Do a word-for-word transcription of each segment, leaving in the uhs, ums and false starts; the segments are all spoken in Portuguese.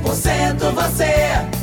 por cento você.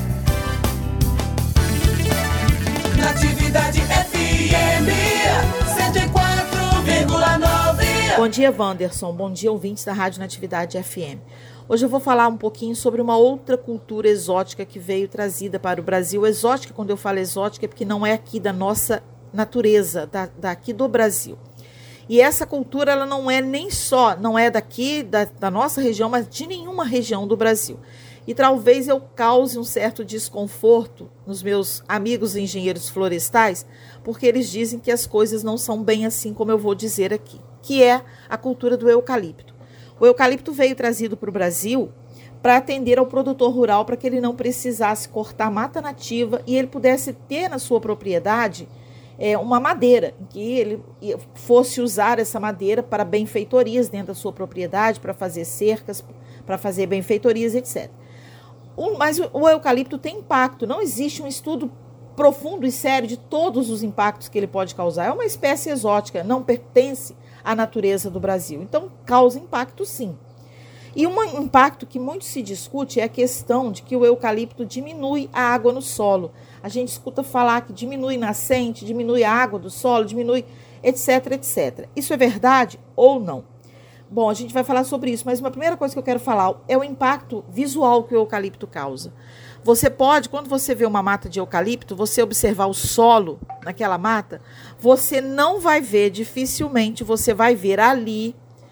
Natividade F M cento e quatro vírgula nove. Bom dia, Wanderson. Bom dia, ouvintes da Rádio Natividade F M. Hoje eu vou falar um pouquinho sobre uma outra cultura exótica que veio trazida para o Brasil. Exótica, quando eu falo exótica, é porque não é aqui da nossa natureza, da, daqui do Brasil. E essa cultura, ela não é nem só, não é daqui, da, da nossa região, mas de nenhuma região do Brasil. E talvez eu cause um certo desconforto nos meus amigos engenheiros florestais, porque eles dizem que as coisas não são bem assim como eu vou dizer aqui, que é a cultura do eucalipto. O eucalipto veio trazido para o Brasil para atender ao produtor rural, para que ele não precisasse cortar mata nativa e ele pudesse ter na sua propriedade é, uma madeira, em que ele fosse usar essa madeira para benfeitorias dentro da sua propriedade, para fazer cercas, para fazer benfeitorias, etcétera. O, mas o, o eucalipto tem impacto, não existe um estudo profundo e sério de todos os impactos que ele pode causar. É uma espécie exótica, não pertence à natureza do Brasil. Então, causa impacto, sim. E um impacto que muito se discute é a questão de que o eucalipto diminui a água no solo. A gente escuta falar que diminui nascente, diminui a água do solo, diminui etc, etcétera. Isso é verdade ou não? Bom, a gente vai falar sobre isso, mas uma primeira coisa que eu quero falar é o impacto visual que o eucalipto causa. Você pode, quando você vê uma mata de eucalipto, você observar o solo naquela mata, você não vai ver, dificilmente você vai ver ali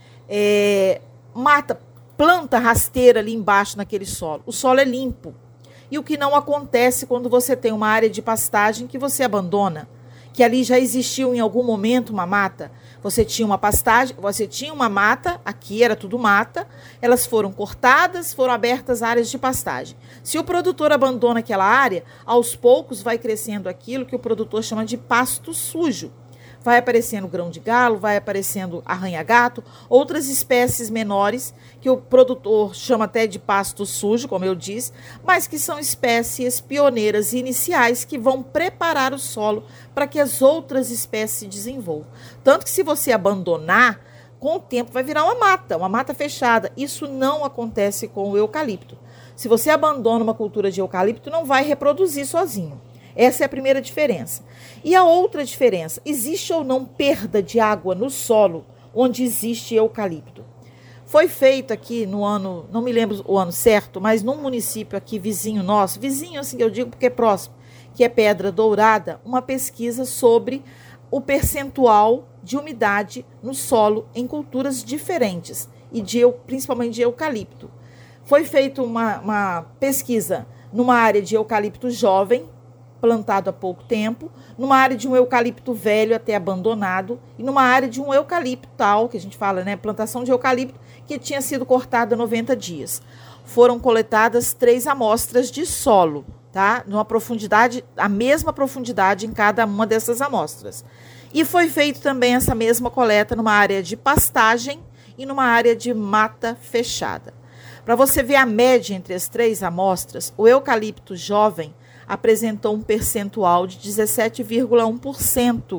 é, mata, planta rasteira ali embaixo naquele solo. O solo é limpo. E o que não acontece quando você tem uma área de pastagem que você abandona, que ali já existiu em algum momento uma mata. Você tinha uma pastagem, você tinha uma mata, aqui era tudo mata, elas foram cortadas, foram abertas áreas de pastagem. Se o produtor abandona aquela área, aos poucos vai crescendo aquilo que o produtor chama de pasto sujo. Vai aparecendo grão de galo, vai aparecendo arranha-gato, outras espécies menores, que o produtor chama até de pasto sujo, como eu disse, mas que são espécies pioneiras e iniciais que vão preparar o solo para que as outras espécies se desenvolvam. Tanto que se você abandonar, com o tempo vai virar uma mata, uma mata fechada. Isso não acontece com o eucalipto. Se você abandona uma cultura de eucalipto, não vai reproduzir sozinho. Essa é a primeira diferença. E a outra diferença, existe ou não perda de água no solo onde existe eucalipto? Foi feito aqui no ano, não me lembro o ano certo, mas num município aqui vizinho nosso, vizinho assim que eu digo porque é próximo, que é Pedra Dourada, uma pesquisa sobre o percentual de umidade no solo em culturas diferentes, e de, principalmente de eucalipto. Foi feita uma, uma pesquisa numa área de eucalipto jovem, plantado há pouco tempo, numa área de um eucalipto velho até abandonado e numa área de um eucalipto tal, que a gente fala, né, plantação de eucalipto, que tinha sido cortada há noventa dias. Foram coletadas três amostras de solo, tá? Numa profundidade, a mesma profundidade em cada uma dessas amostras. E foi feita também essa mesma coleta numa área de pastagem e numa área de mata fechada. Para você ver a média entre as três amostras, o eucalipto jovem apresentou um percentual de dezessete vírgula um por cento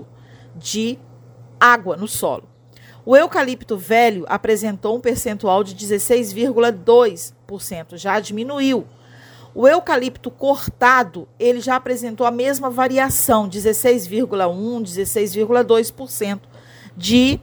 de água no solo. O eucalipto velho apresentou um percentual de dezesseis vírgula dois por cento, já diminuiu. O eucalipto cortado, ele já apresentou a mesma variação, dezesseis vírgula um por cento, dezesseis vírgula dois por cento de,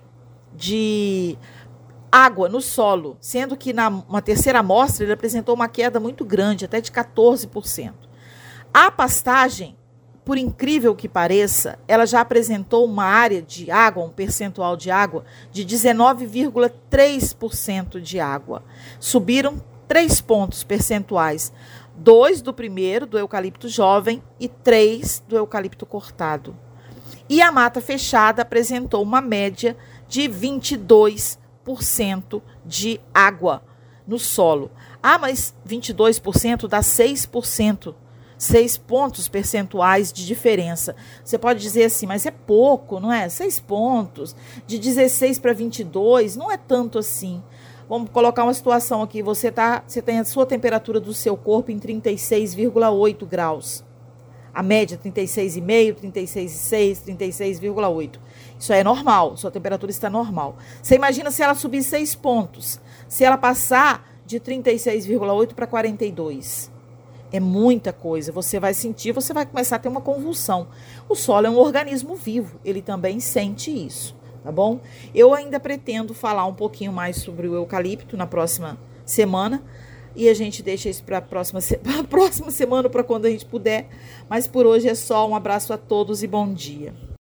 de água no solo, sendo que na uma terceira amostra ele apresentou uma queda muito grande, até de quatorze por cento. A pastagem, por incrível que pareça, ela já apresentou uma área de água, um percentual de água, de dezenove vírgula três por cento de água. Subiram três pontos percentuais, dois do primeiro, do eucalipto jovem, e três do eucalipto cortado. E a mata fechada apresentou uma média de vinte e dois por cento de água no solo. Ah, mas vinte e dois por cento dá seis por cento. Seis pontos percentuais de diferença. Você pode dizer assim, mas é pouco, não é? Seis pontos, de dezesseis para vinte e dois, não é tanto assim. Vamos colocar uma situação aqui, você, tá, você tem a sua temperatura do seu corpo em trinta e seis vírgula oito graus. A média, trinta e seis vírgula cinco, trinta e seis vírgula seis, trinta e seis vírgula oito. Isso é normal, sua temperatura está normal. Você imagina se ela subir seis pontos, se ela passar de trinta e seis vírgula oito para quarenta e dois. É muita coisa, você vai sentir, você vai começar a ter uma convulsão. O solo é um organismo vivo, ele também sente isso, tá bom? Eu ainda pretendo falar um pouquinho mais sobre o eucalipto na próxima semana, e a gente deixa isso para a próxima, pra próxima semana, para quando a gente puder. Mas por hoje é só, um abraço a todos e bom dia.